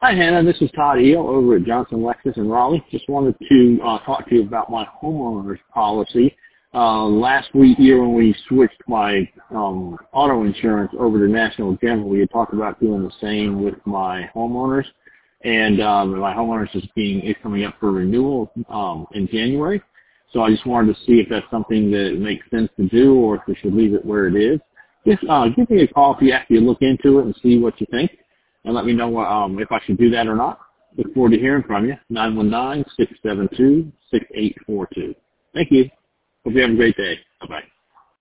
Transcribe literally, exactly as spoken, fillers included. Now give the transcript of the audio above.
Hi, Hannah. This is Todd Eel over at Johnson Lexus in Raleigh. Just wanted to uh, talk to you about my homeowner's policy. Uh, last week, year when we switched my um, auto insurance over to National General, we had talked about doing the same with my homeowners. And um, my homeowners is being is coming up for renewal um, in January. So I just wanted to see if that's something that makes sense to do, or if we should leave it where it is. Just uh, give me a call if you actually look into it and see what you think, and let me know um, if I should do that or not. Look forward to hearing from you. nine one nine, six seven two, six eight four two. Thank you. Hope you have a great day. Bye-bye.